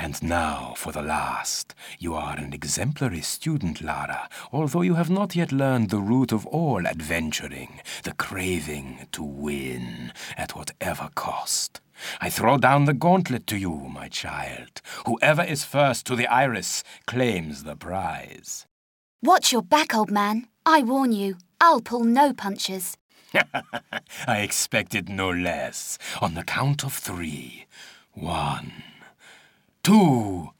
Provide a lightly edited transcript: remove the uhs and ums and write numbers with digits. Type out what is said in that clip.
And now for the last. You are an exemplary student, Lara, although you have not yet learned the root of all adventuring, the craving to win, at whatever cost. I throw down the gauntlet to you, my child. Whoever is first to the iris claims the prize. Watch your back, old man. I warn you, I'll pull no punches. I expected no less. On the count of 3. 1, 2...